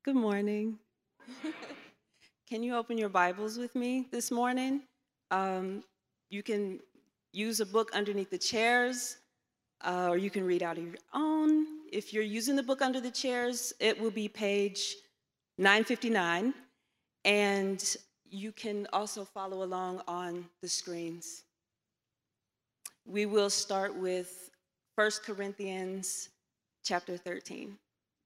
Good morning. Can you open your Bibles with me this morning? You can use a book underneath the chairs, or you can read out of your own. If you're using the book under the chairs, it will be page 959, and you can also follow along on the screens. We will start with 1 Corinthians chapter 13,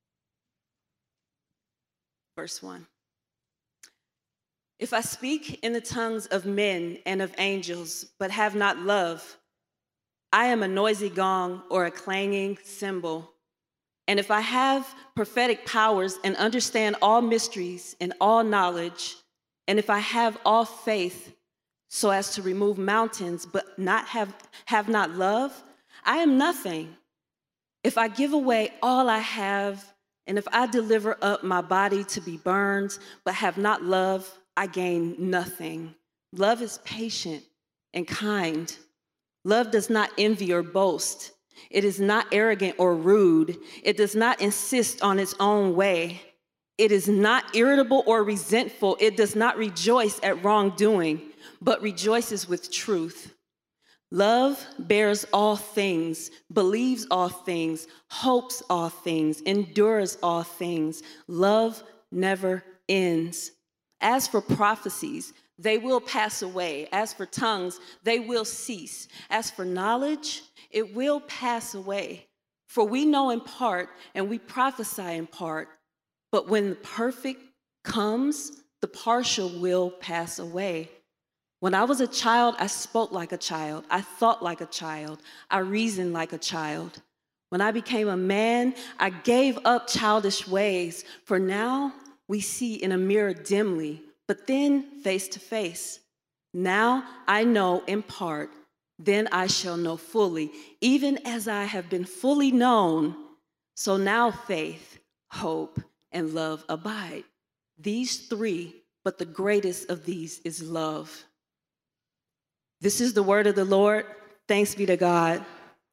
verse 1. If I speak in the tongues of men and of angels, but have not love, I am a noisy gong or a clanging cymbal. And if I have prophetic powers and understand all mysteries and all knowledge, and if I have all faith so as to remove mountains, but not have not love, I am nothing. If I give away all I have, and if I deliver up my body to be burned, but have not love, I gain nothing. Love is patient and kind. Love does not envy or boast. It is not arrogant or rude. It does not insist on its own way. It is not irritable or resentful. It does not rejoice at wrongdoing, but rejoices with truth. Love bears all things, believes all things, hopes all things, endures all things. Love never ends. As for prophecies, they will pass away. As for tongues, they will cease. As for knowledge, it will pass away. For we know in part and we prophesy in part. But when the perfect comes, the partial will pass away. When I was a child, I spoke like a child. I thought like a child. I reasoned like a child. When I became a man, I gave up childish ways. For now, we see in a mirror dimly, but then face to face. Now I know in part, then I shall know fully, even as I have been fully known. So now faith, hope, and love abide. These three, but the greatest of these is love. This is the word of the Lord. Thanks be to God.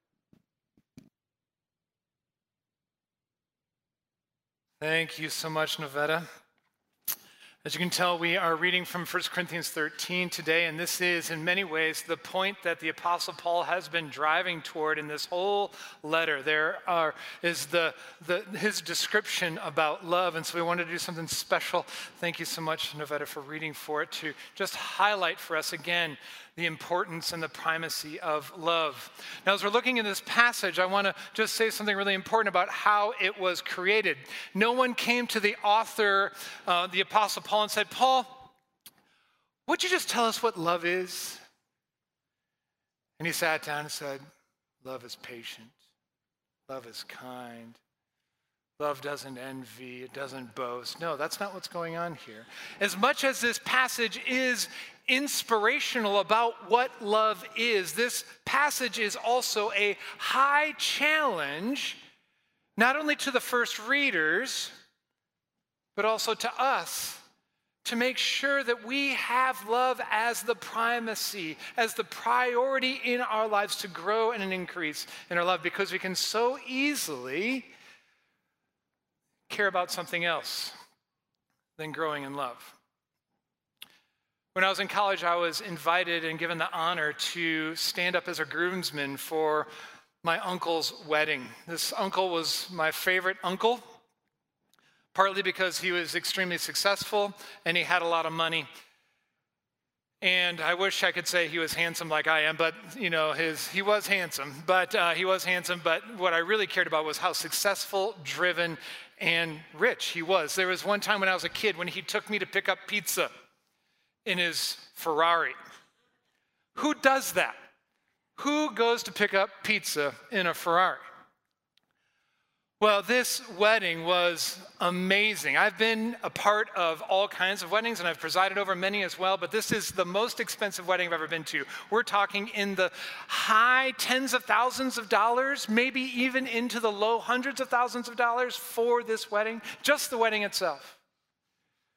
Thank you so much, Novetta. As you can tell, we are reading from 1 Corinthians 13 today, and this is, in many ways, the point that the Apostle Paul has been driving toward in this whole letter. Is his description about love, and so we wanted to do something special. Thank you so much, Novetta, for reading for it, to just highlight for us again the importance and the primacy of love. Now, as we're looking in this passage, I want to just say something really important about how it was created. No one came to the author, the Apostle Paul, and said, "Paul, would you just tell us what love is?" And he sat down and said, "Love is patient. Love is kind. Love doesn't envy. It doesn't boast." No, that's not what's going on here. As much as this passage is inspirational about what love is, this passage is also a high challenge, not only to the first readers, but also to us, to make sure that we have love as the primacy, as the priority in our lives to grow and increase in our love, because we can so easily care about something else than growing in love. When I was in college, I was invited and given the honor to stand up as a groomsman for my uncle's wedding. This uncle was my favorite uncle, partly because he was extremely successful and he had a lot of money. And I wish I could say he was handsome like I am, but he was handsome. But what I really cared about was how successful, driven, and rich he was. There was one time when I was a kid when he took me to pick up pizza in his Ferrari. Who does that? Who goes to pick up pizza in a Ferrari? Well, this wedding was amazing. I've been a part of all kinds of weddings, and I've presided over many as well, but this is the most expensive wedding I've ever been to. We're talking in the high tens of thousands of dollars, maybe even into the low hundreds of thousands of dollars for this wedding, just the wedding itself.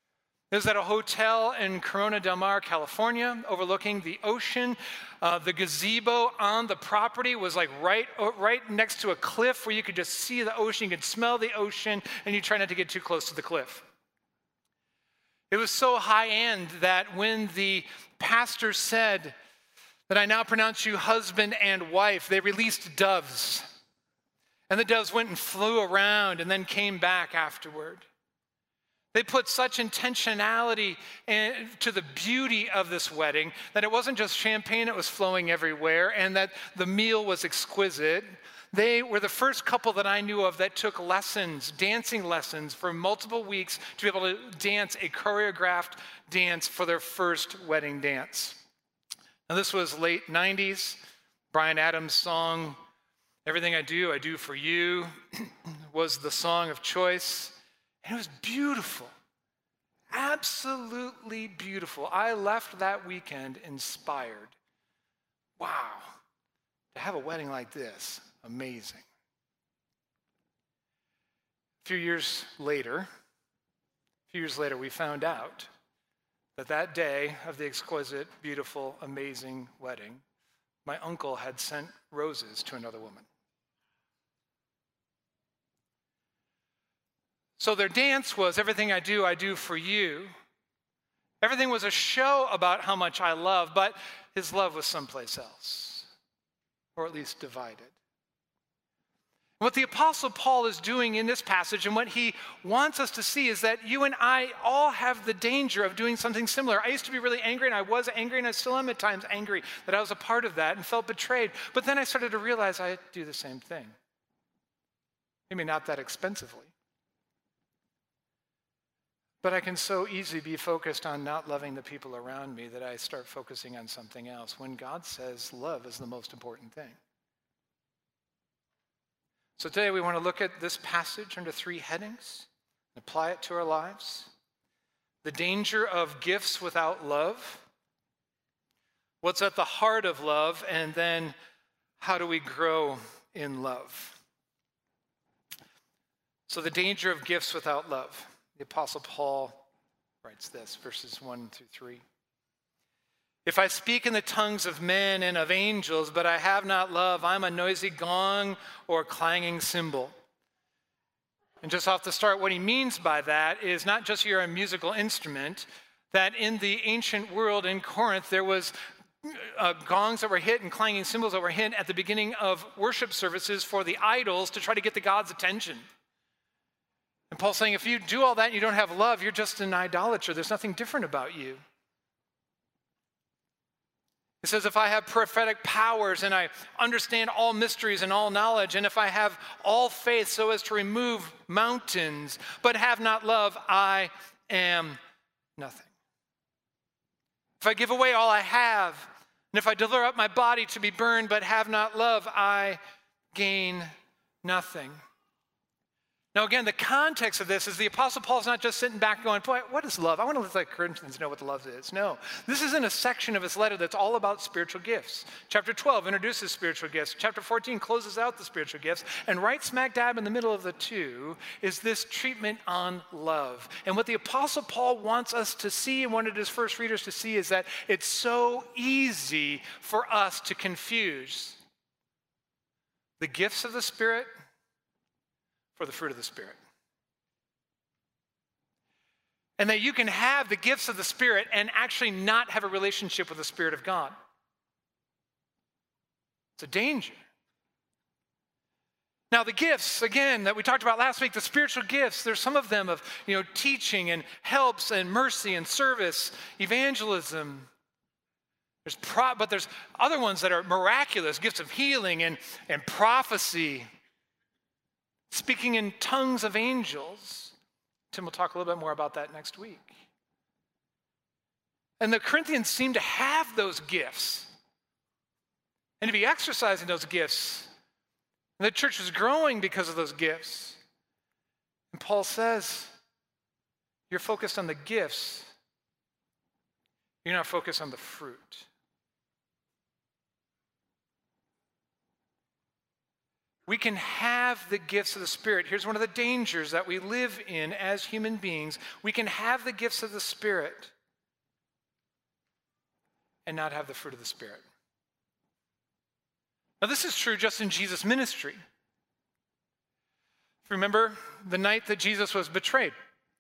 It was at a hotel in Corona del Mar, California, overlooking the ocean. The gazebo on the property was like right next to a cliff where you could just see the ocean, you could smell the ocean, and you try not to get too close to the cliff. It was so high-end that when the pastor said that I now pronounce you husband and wife, they released doves. And the doves went and flew around and then came back afterward. They put such intentionality to the beauty of this wedding that it wasn't just champagne, it was flowing everywhere, and that the meal was exquisite. They were the first couple that I knew of that took lessons, dancing lessons, for multiple weeks to be able to dance a choreographed dance for their first wedding dance. Now, this was late 90s. Bryan Adams' song, Everything I Do for You, was the song of choice. And it was beautiful, absolutely beautiful. I left that weekend inspired. Wow, to have a wedding like this, amazing. A few years later, we found out that day of the exquisite, beautiful, amazing wedding, my uncle had sent roses to another woman. So their dance was Everything I Do for You. Everything was a show about how much I love, but his love was someplace else, or at least divided. What the Apostle Paul is doing in this passage and what he wants us to see is that you and I all have the danger of doing something similar. I used to be really angry, and I was angry, and I still am at times angry that I was a part of that and felt betrayed. But then I started to realize I do the same thing. Maybe not that expensively. But I can so easily be focused on not loving the people around me that I start focusing on something else when God says love is the most important thing. So today we want to look at this passage under 3 headings and apply it to our lives. The danger of gifts without love, what's at the heart of love, and then how do we grow in love? So the danger of gifts without love. The Apostle Paul writes this, verses 1 through 3. If I speak in the tongues of men and of angels, but I have not love, I'm a noisy gong or clanging cymbal. And just off the start, what he means by that is not just you're a musical instrument, that in the ancient world in Corinth, there was gongs that were hit and clanging cymbals that were hit at the beginning of worship services for the idols to try to get the God's attention. And Paul's saying, if you do all that and you don't have love, you're just an idolater. There's nothing different about you. He says, if I have prophetic powers and I understand all mysteries and all knowledge, and if I have all faith so as to remove mountains, but have not love, I am nothing. If I give away all I have, and if I deliver up my body to be burned, but have not love, I gain nothing. Now, again, the context of this is the Apostle Paul's not just sitting back going, boy, what is love? I want to let the Corinthians know what the love is. No, this is in a section of his letter that's all about spiritual gifts. Chapter 12 introduces spiritual gifts. Chapter 14 closes out the spiritual gifts. And right smack dab in the middle of the two is this treatment on love. And what the Apostle Paul wants us to see and wanted his first readers to see is that it's so easy for us to confuse the gifts of the Spirit for the fruit of the Spirit. And that you can have the gifts of the Spirit and actually not have a relationship with the Spirit of God. It's a danger. Now the gifts, again, that we talked about last week, the spiritual gifts, there's some of them of, teaching and helps and mercy and service, evangelism. But there's other ones that are miraculous, gifts of healing and prophecy. Speaking in tongues of angels. Tim will talk a little bit more about that next week. And the Corinthians seem to have those gifts and to be exercising those gifts. And the church is growing because of those gifts. And Paul says, you're focused on the gifts. You're not focused on the fruit. We can have the gifts of the Spirit. Here's one of the dangers that we live in as human beings. We can have the gifts of the Spirit and not have the fruit of the Spirit. Now, this is true just in Jesus' ministry. Remember the night that Jesus was betrayed?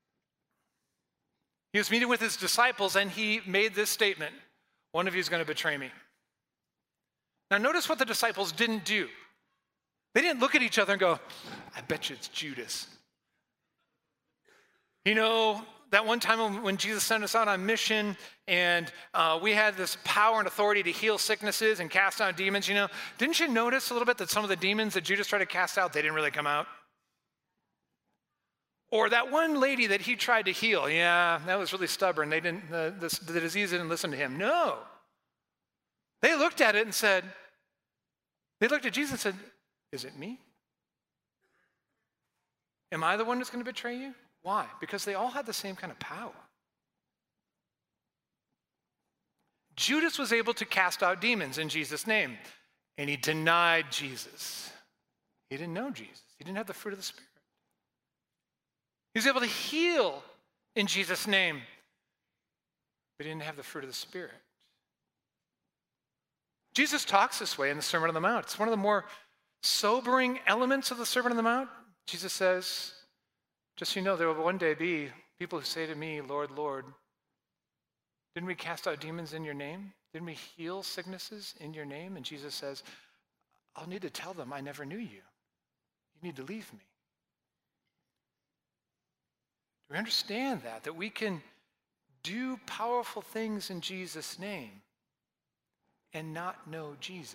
He was meeting with his disciples and he made this statement, "One of you is going to betray me." Now, notice what the disciples didn't do. They didn't look at each other and go, "I bet you it's Judas." You know, that one time when Jesus sent us out on mission and we had this power and authority to heal sicknesses and cast out demons, didn't you notice a little bit that some of the demons that Judas tried to cast out, they didn't really come out? Or that one lady that he tried to heal, that was really stubborn. The disease didn't listen to him. No. They looked at it and said, they looked at Jesus and said, "Is it me? Am I the one that's going to betray you?" Why? Because they all had the same kind of power. Judas was able to cast out demons in Jesus' name, and he denied Jesus. He didn't know Jesus. He didn't have the fruit of the Spirit. He was able to heal in Jesus' name, but he didn't have the fruit of the Spirit. Jesus talks this way in the Sermon on the Mount. It's one of the more sobering elements of the Sermon on the Mount. Jesus says, "Just so you know, there will one day be people who say to me, 'Lord, Lord, didn't we cast out demons in your name? Didn't we heal sicknesses in your name?' And Jesus says, 'I'll need to tell them I never knew you. You need to leave me.'" Do we understand that we can do powerful things in Jesus' name and not know Jesus?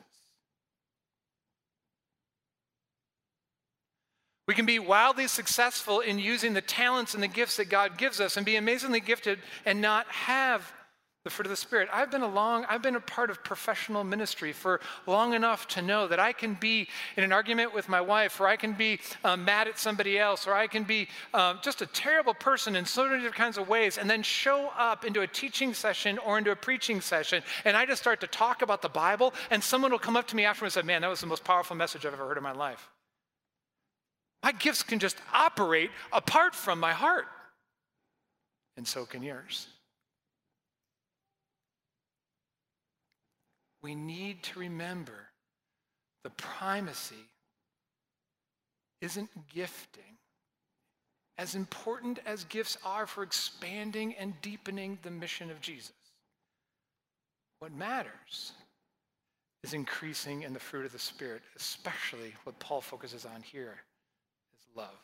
We can be wildly successful in using the talents and the gifts that God gives us and be amazingly gifted and not have the fruit of the Spirit. I've been a part of professional ministry for long enough to know that I can be in an argument with my wife, or I can be mad at somebody else, or I can be just a terrible person in so many different kinds of ways, and then show up into a teaching session or into a preaching session, and I just start to talk about the Bible, and someone will come up to me afterwards and say, "Man, that was the most powerful message I've ever heard in my life." My gifts can just operate apart from my heart, and so can yours. We need to remember the primacy isn't gifting. As important as gifts are for expanding and deepening the mission of Jesus, what matters is increasing in the fruit of the Spirit, especially what Paul focuses on here is love.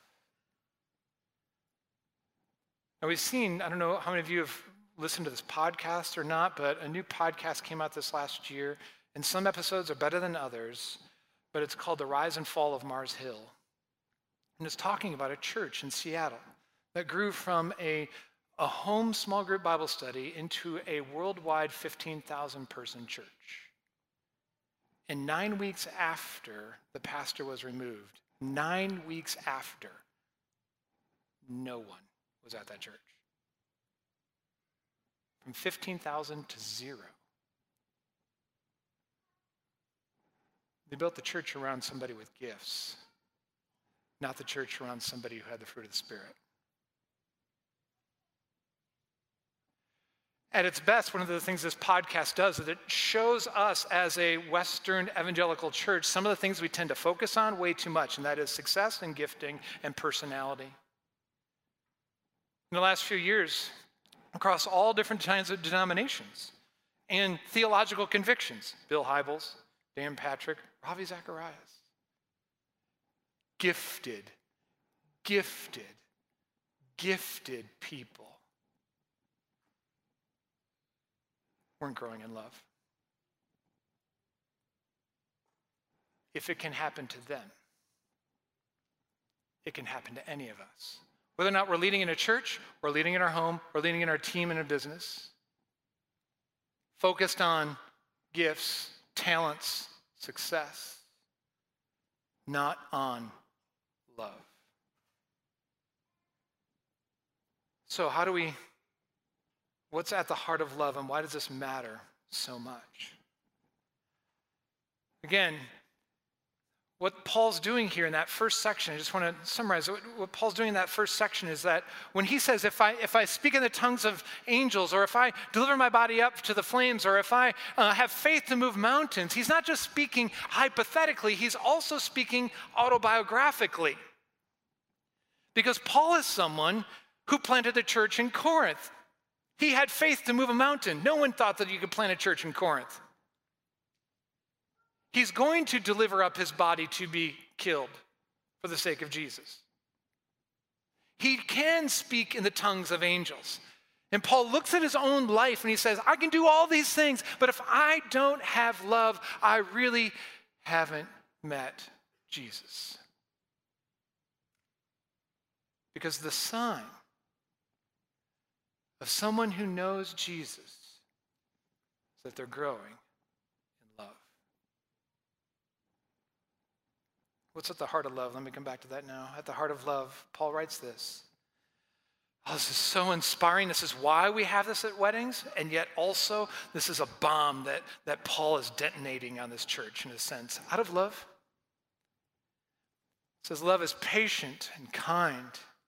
Now we've seen, I don't know how many of you have listened to this podcast or not, but a new podcast came out this last year, and some episodes are better than others, but it's called The Rise and Fall of Mars Hill. And it's talking about a church in Seattle that grew from a home small group Bible study into a worldwide 15,000 person church. And 9 weeks after the pastor was removed, 9 weeks after, no one was at that church. From 15,000 to 0. They built the church around somebody with gifts, not the church around somebody who had the fruit of the Spirit. At its best, one of the things this podcast does is it shows us as a Western evangelical church some of the things we tend to focus on way too much, and that is success and gifting and personality. In the last few years, across all different kinds of denominations and theological convictions, Bill Hybels, Dan Patrick, Ravi Zacharias, gifted people weren't growing in love. If it can happen to them, it can happen to any of us. Whether or not we're leading in a church, or leading in our home, or leading in our team in a business, focused on gifts, talents, success, not on love. So what's at the heart of love, and why does this matter so much? Again, what Paul's doing here in that first section, I just want to summarize what Paul's doing in that first section is that when he says, if I speak in the tongues of angels, or if I deliver my body up to the flames, or if I have faith to move mountains, he's not just speaking hypothetically, he's also speaking autobiographically. Because Paul is someone who planted a church in Corinth. He had faith to move a mountain. No one thought that you could plant a church in Corinth. He's going to deliver up his body to be killed for the sake of Jesus. He can speak in the tongues of angels. And Paul looks at his own life and he says, I can do all these things, but if I don't have love, I really haven't met Jesus. Because the sign of someone who knows Jesus is that they're growing in love. What's at the heart of love? Let me come back to that now. At the heart of love, Paul writes this. Oh, this is so inspiring. This is why we have this at weddings, and yet also this is a bomb that Paul is detonating on this church in a sense. Out of love, it says love is patient and kind.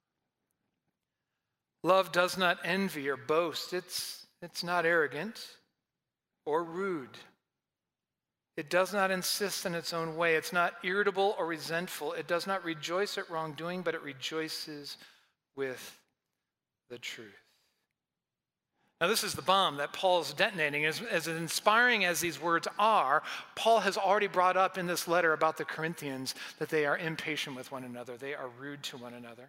Love does not envy or boast. It's not arrogant or rude. It does not insist in its own way. It's not irritable or resentful. It does not rejoice at wrongdoing, but it rejoices with the truth. Now, this is the bomb that Paul is detonating. As inspiring as these words are, Paul has already brought up in this letter about the Corinthians that they are impatient with one another. They are rude to one another.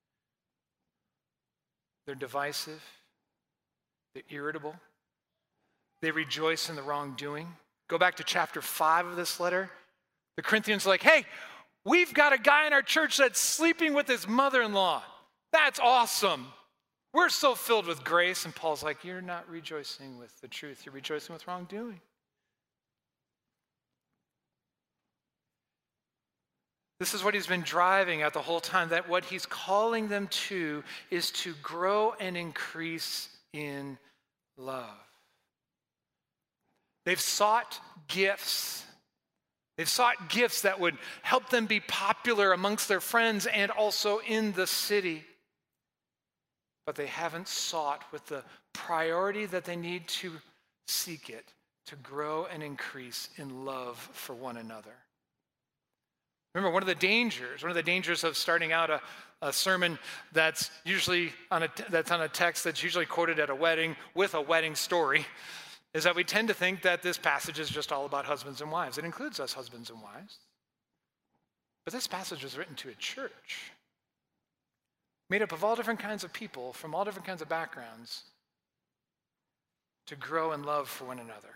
They're divisive. They're irritable. They rejoice in the wrongdoing. Go back to chapter 5 of this letter. The Corinthians are like, hey, we've got a guy in our church that's sleeping with his mother-in-law. That's awesome. We're so filled with grace. And Paul's like, you're not rejoicing with the truth. You're rejoicing with wrongdoing. This is what he's been driving at the whole time, that what he's calling them to is to grow and increase in love. They've sought gifts. They've sought gifts that would help them be popular amongst their friends and also in the city. But they haven't sought with the priority that they need to seek it, to grow and increase in love for one another. Remember, one of the dangers of starting out a sermon that's usually on a text that's usually quoted at a wedding with a wedding story is that we tend to think that this passage is just all about husbands and wives. It includes us husbands and wives. But this passage was written to a church made up of all different kinds of people from all different kinds of backgrounds to grow in love for one another.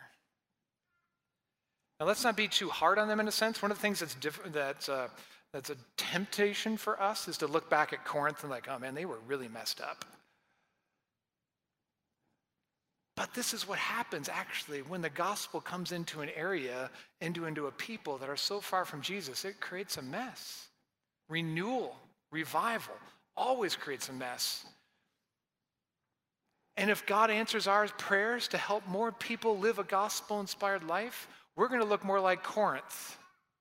Now, let's not be too hard on them in a sense. One of the things that's a temptation for us is to look back at Corinth and like, oh man, they were really messed up. But this is what happens actually when the gospel comes into an area, into a people that are so far from Jesus. It creates a mess. Renewal, revival, always creates a mess. And if God answers our prayers to help more people live a gospel-inspired life, we're going to look more like Corinth.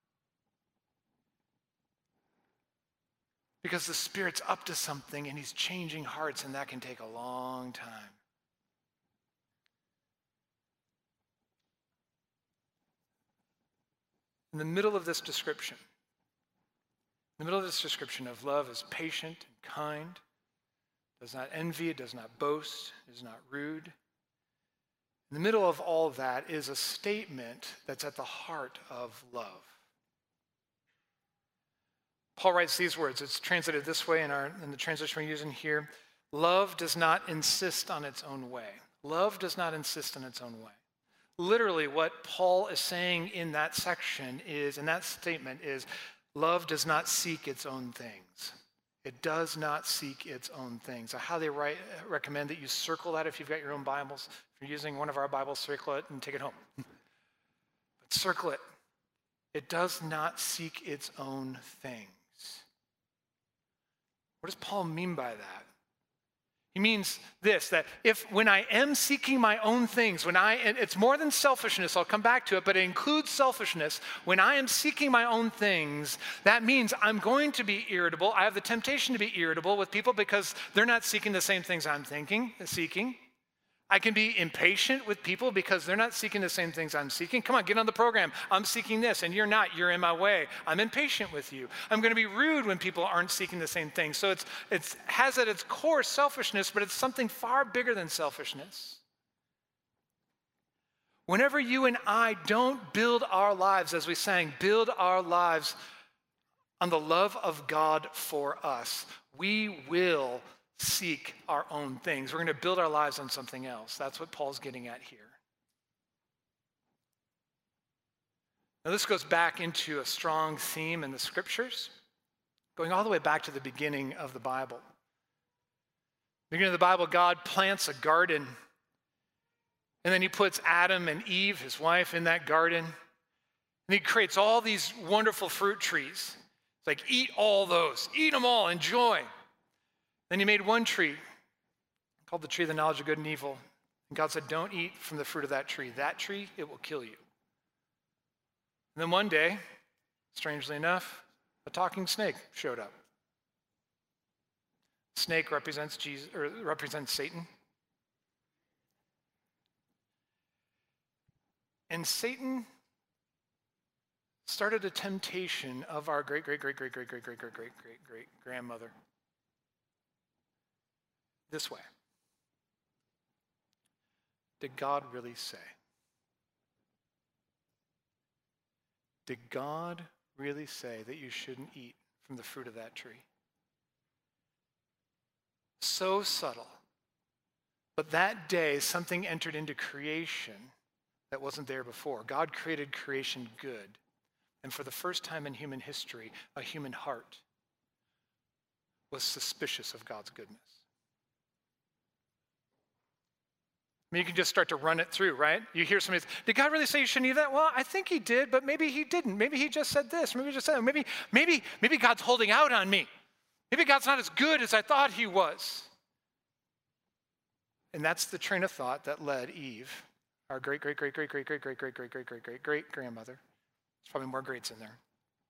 Because the Spirit's up to something and he's changing hearts, and that can take a long time. In the middle of this description, of love is patient and kind, does not envy, it does not boast, it is not rude. In the middle of all of that is a statement that's at the heart of love. Paul writes these words. It's translated this way in the translation we're using here. Love does not insist on its own way. Love does not insist on its own way. Literally, what Paul is saying in that section is, in that statement is, love does not seek its own things. It does not seek its own things. I highly recommend that you circle that if you've got your own Bibles. If you're using one of our Bibles, circle it and take it home. But circle it. It does not seek its own things. What does Paul mean by that? He means this, that when I am seeking my own things, and it's more than selfishness, I'll come back to it, but it includes selfishness. When I am seeking my own things, that means I'm going to be irritable. I have the temptation to be irritable with people because they're not seeking the same things I'm seeking. I can be impatient with people because they're not seeking the same things I'm seeking. Come on, get on the program. I'm seeking this, and you're not. You're in my way. I'm impatient with you. I'm going to be rude when people aren't seeking the same thing. So it has at its core selfishness, but it's something far bigger than selfishness. Whenever you and I don't build our lives, as we sang, build our lives on the love of God for us, we will seek our own things. We're going to build our lives on something else. That's what Paul's getting at here. Now, this goes back into a strong theme in the scriptures, going all the way back to the beginning of the Bible. Beginning of the Bible, God plants a garden, and then he puts Adam and Eve, his wife, in that garden, and he creates all these wonderful fruit trees. It's like, eat all those, eat them all, enjoy. Then he made one tree called the tree of the knowledge of good and evil. And God said, don't eat from the fruit of that tree. That tree, it will kill you. And then one day, strangely enough, a talking snake showed up. Snake represents Satan. And Satan started a temptation of our great-great-great-great-great-great-great-great-great-grandmother. This way. Did God really say? Did God really say that you shouldn't eat from the fruit of that tree? So subtle. But that day, something entered into creation that wasn't there before. God created creation good. And for the first time in human history, a human heart was suspicious of God's goodness. I mean, you can just start to run it through, right? You hear somebody, did God really say you shouldn't eat that? Well, I think he did, but maybe he didn't. Maybe he just said this. Maybe he just said that. Maybe God's holding out on me. Maybe God's not as good as I thought he was. And that's the train of thought that led Eve, our great-great-great-great-great-great-great-great-great-great-grandmother. There's probably more greats in there.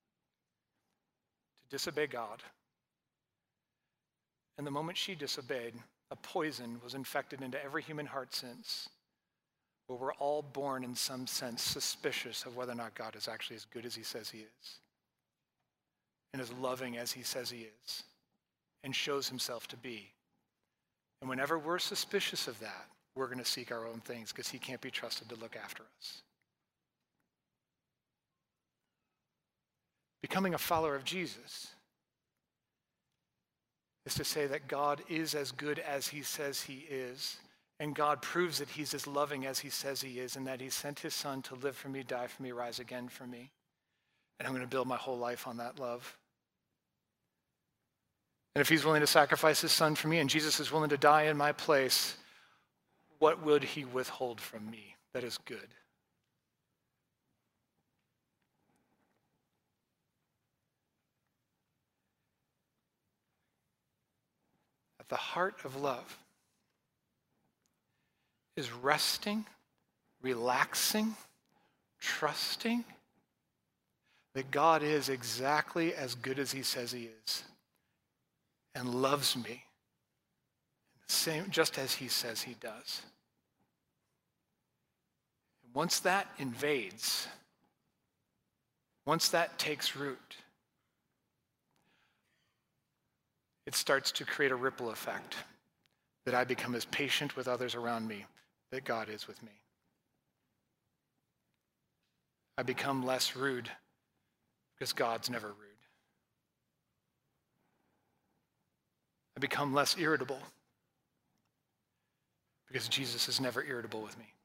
To disobey God. And the moment she disobeyed, a poison was infected into every human heart since, where we're all born in some sense suspicious of whether or not God is actually as good as he says he is, and as loving as he says he is, and shows himself to be. And whenever we're suspicious of that, we're going to seek our own things because he can't be trusted to look after us. Becoming a follower of Jesus is to say that God is as good as he says he is, and God proves that he's as loving as he says he is, and that he sent his son to live for me, die for me, rise again for me. And I'm going to build my whole life on that love. And if he's willing to sacrifice his son for me, and Jesus is willing to die in my place, what would he withhold from me that is good? At the heart of love is resting, relaxing, trusting that God is exactly as good as he says he is and loves me just as he says he does. Once that invades, once that takes root, it starts to create a ripple effect that I become as patient with others around me that God is with me. I become less rude because God's never rude. I become less irritable because Jesus is never irritable with me.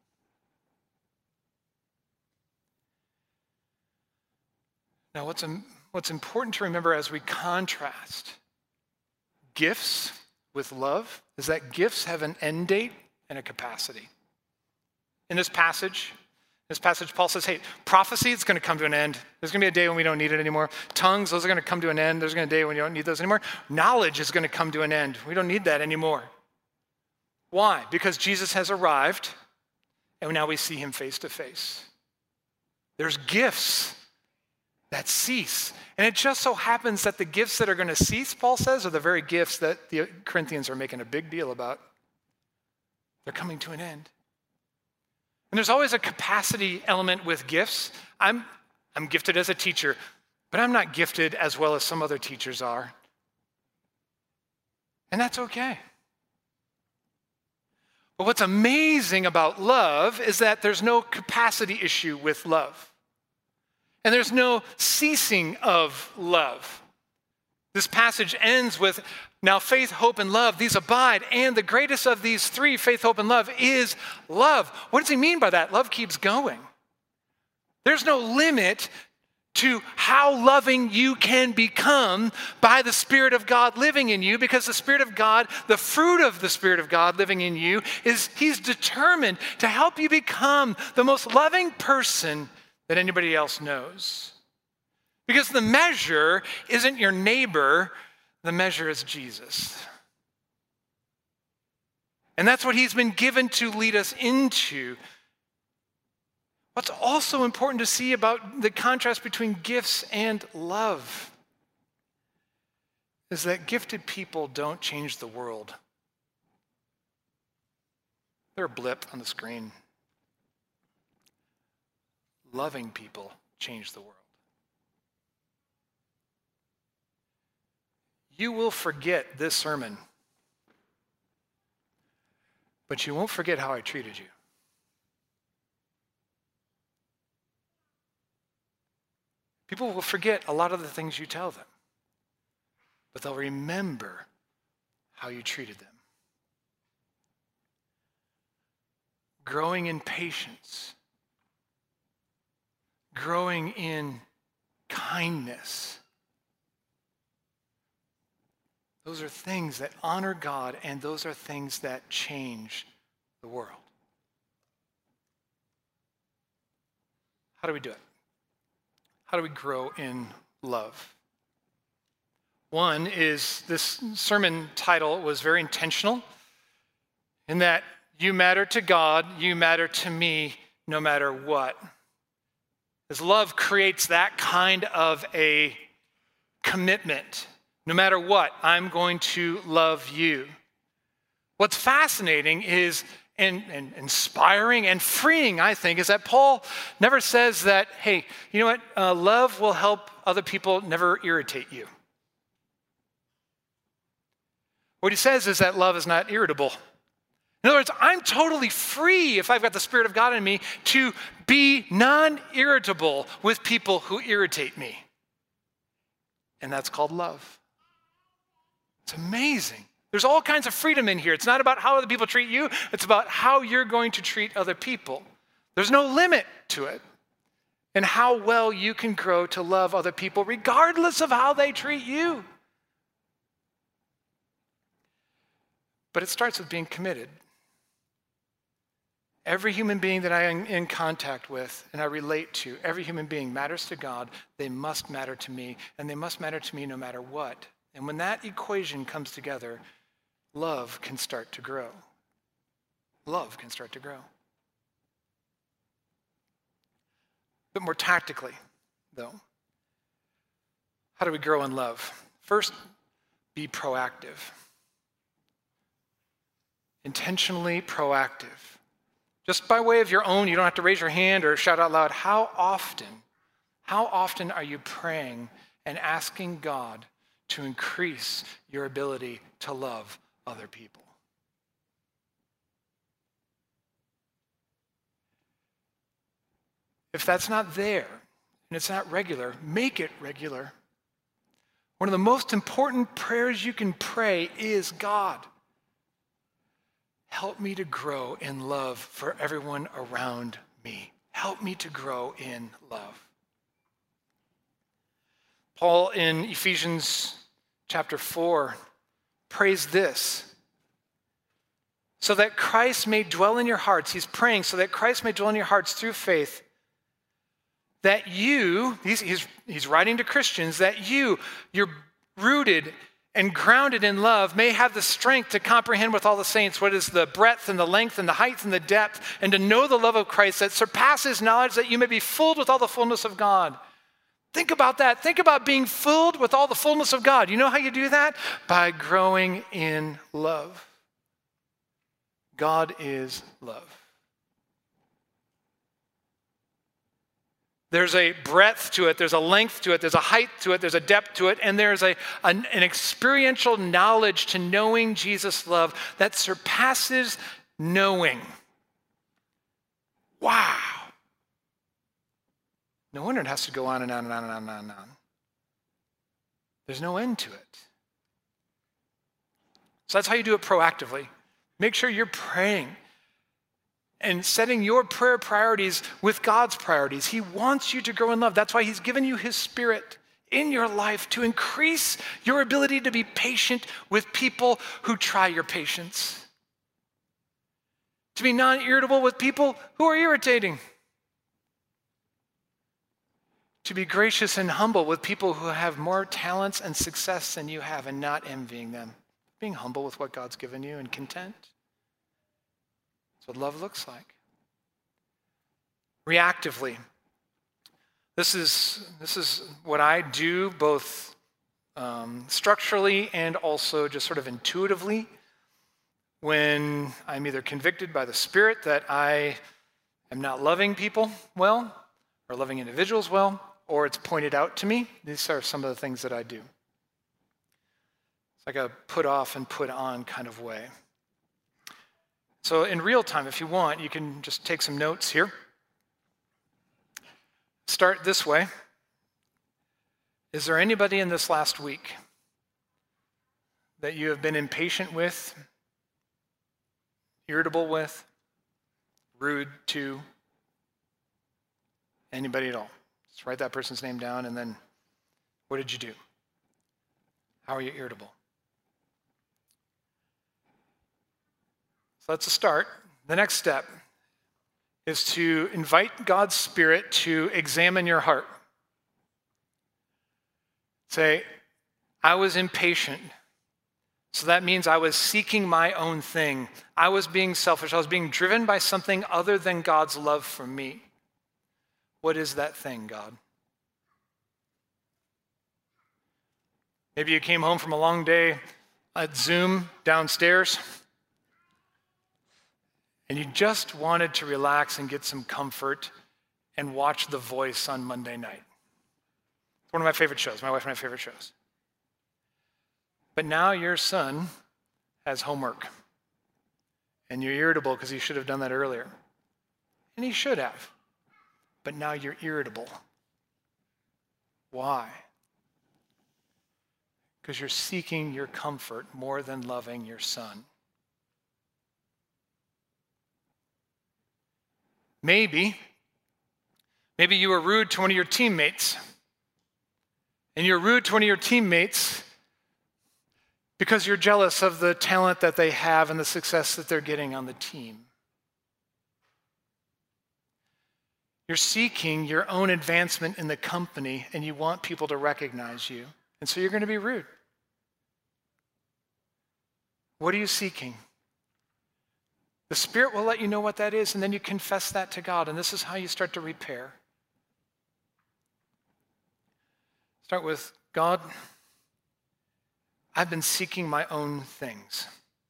Now, what's important to remember as we contrast gifts with love is that gifts have an end date and a capacity. In this passage, Paul says, hey, prophecy is going to come to an end. There's going to be a day when we don't need it anymore. Tongues, those are going to come to an end. There's going to be a day when you don't need those anymore. Knowledge is going to come to an end. We don't need that anymore. Why? Because Jesus has arrived, and now we see him face to face. There's gifts that cease. And it just so happens that the gifts that are going to cease, Paul says, are the very gifts that the Corinthians are making a big deal about. They're coming to an end. And there's always a capacity element with gifts. I'm gifted as a teacher, but I'm not gifted as well as some other teachers are. And that's okay. But what's amazing about love is that there's no capacity issue with love. And there's no ceasing of love. This passage ends with, now faith, hope, and love, these abide. And the greatest of these three, faith, hope, and love, is love. What does he mean by that? Love keeps going. There's no limit to how loving you can become by the Spirit of God living in you, because the Spirit of God, the fruit of the Spirit of God living in you, is he's determined to help you become the most loving person that anybody else knows. Because the measure isn't your neighbor, the measure is Jesus. And that's what he's been given to lead us into. What's also important to see about the contrast between gifts and love is that gifted people don't change the world. They're a blip on the screen. Loving people change the world. You will forget this sermon, but you won't forget how I treated you. People will forget a lot of the things you tell them, but they'll remember how you treated them. Growing in patience, growing in kindness. Those are things that honor God, and those are things that change the world. How do we do it? How do we grow in love? One is, this sermon title was very intentional in that you matter to God, you matter to me, no matter what. As love creates that kind of a commitment. No matter what, I'm going to love you. What's fascinating is, and inspiring and freeing, I think, is that Paul never says that, hey, you know what, love will help other people never irritate you. What he says is that love is not irritable. In other words, I'm totally free, if I've got the Spirit of God in me, to be non-irritable with people who irritate me. And that's called love. It's amazing. There's all kinds of freedom in here. It's not about how other people treat you. It's about how you're going to treat other people. There's no limit to it. And how well you can grow to love other people regardless of how they treat you. But it starts with being committed. Every human being that I am in contact with and I relate to, every human being matters to God. They must matter to me, and they must matter to me no matter what. And when that equation comes together, love can start to grow. Love can start to grow. A bit more tactically, though. How do we grow in love? First, be proactive. Intentionally proactive. Just by way of your own, you don't have to raise your hand or shout out loud. How often are you praying and asking God to increase your ability to love other people? If that's not there and it's not regular, make it regular. One of the most important prayers you can pray is, God, help me to grow in love for everyone around me. Help me to grow in love. Paul in Ephesians chapter 4 prays this. So that Christ may dwell in your hearts. He's praying so that Christ may dwell in your hearts through faith. That you, he's writing to Christians, that you're rooted and grounded in love may have the strength to comprehend with all the saints what is the breadth and the length and the height and the depth, and to know the love of Christ that surpasses knowledge, that you may be filled with all the fullness of God. Think about that. Think about being filled with all the fullness of God. You know how you do that? By growing in love. God is love. There's a breadth to it, there's a length to it, there's a height to it, there's a depth to it, and there's an experiential knowledge to knowing Jesus' love that surpasses knowing. Wow. No wonder it has to go on and on and on and on and on and on. There's no end to it. So that's how you do it proactively. Make sure you're praying and setting your prayer priorities with God's priorities. He wants you to grow in love. That's why he's given you his Spirit in your life to increase your ability to be patient with people who try your patience. To be non-irritable with people who are irritating. To be gracious and humble with people who have more talents and success than you have, and not envying them. Being humble with what God's given you and content. What love looks like. Reactively. This is what I do both structurally and also just sort of intuitively when I'm either convicted by the Spirit that I am not loving people well or loving individuals well, or it's pointed out to me. These are some of the things that I do. It's like a put off and put on kind of way. So in real time, if you want, you can just take some notes here. Start this way. Is there anybody in this last week that you have been impatient with, irritable with, rude to? Anybody at all? Just write that person's name down, and then what did you do? How are you irritable? That's a start. The next step is to invite God's Spirit to examine your heart. Say, I was impatient. So that means I was seeking my own thing. I was being selfish. I was being driven by something other than God's love for me. What is that thing, God? Maybe you came home from a long day at Zoom downstairs, and you just wanted to relax and get some comfort and watch The Voice on Monday night. It's one of my favorite shows, my wife and my favorite shows. But now your son has homework, and you're irritable because he should have done that earlier. And he should have. But now you're irritable. Why? Because you're seeking your comfort more than loving your son. Maybe you were rude to one of your teammates. And you're rude to one of your teammates because you're jealous of the talent that they have and the success that they're getting on the team. You're seeking your own advancement in the company, and you want people to recognize you. And so you're going to be rude. What are you seeking? The Spirit will let you know what that is, and then you confess that to God, and this is how you start to repair. Start with, God, I've been seeking my own things.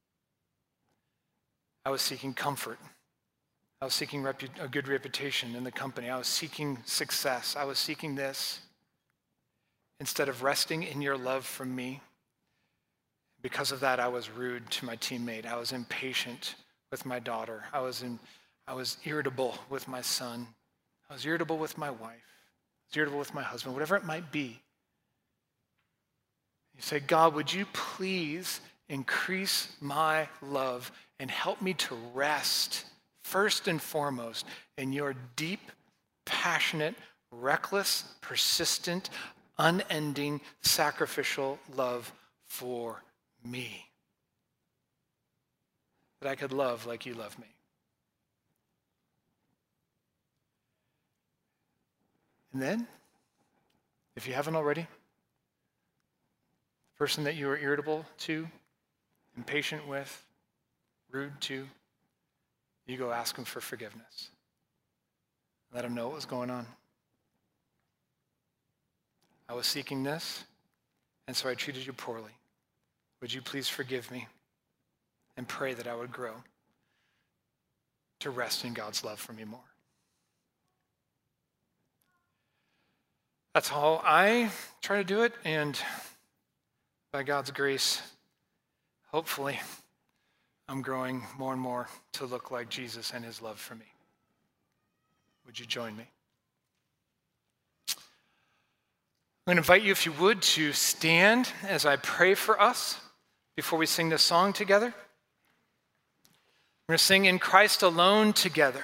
I was seeking comfort. I was seeking a good reputation in the company. I was seeking success. I was seeking this instead of resting in your love for me. Because of that, I was rude to my teammate. I was impatient with my daughter. I was irritable with my son. I was irritable with my wife. I was irritable with my husband, whatever it might be. You say, God, would you please increase my love and help me to rest first and foremost in your deep, passionate, reckless, persistent, unending, sacrificial love for me. That I could love like you love me. And then, if you haven't already, person that you were irritable to, impatient with, rude to, you go ask them for forgiveness. Let them know what was going on. I was seeking this, and so I treated you poorly. Would you please forgive me? And pray that I would grow to rest in God's love for me more. That's how I try to do it, and by God's grace, hopefully, I'm growing more and more to look like Jesus and his love for me. Would you join me? I'm going to invite you, if you would, to stand as I pray for us before we sing this song together. We're going to sing In Christ Alone together.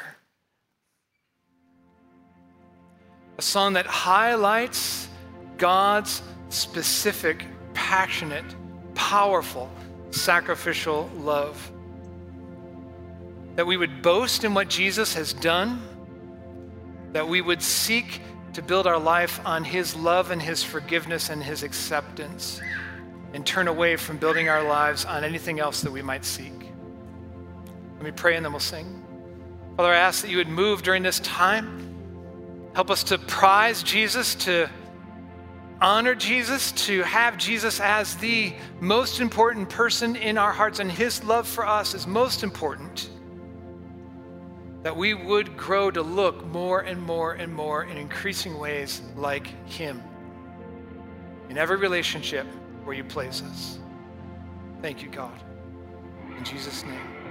A song that highlights God's specific, passionate, powerful, sacrificial love. That we would boast in what Jesus has done, that we would seek to build our life on his love and his forgiveness and his acceptance, and turn away from building our lives on anything else that we might seek. Let me pray and then we'll sing. Father, I ask that you would move during this time. Help us to prize Jesus, to honor Jesus, to have Jesus as the most important person in our hearts, and his love for us is most important. That we would grow to look more and more and more in increasing ways like him in every relationship where you place us. Thank you, God. In Jesus' name.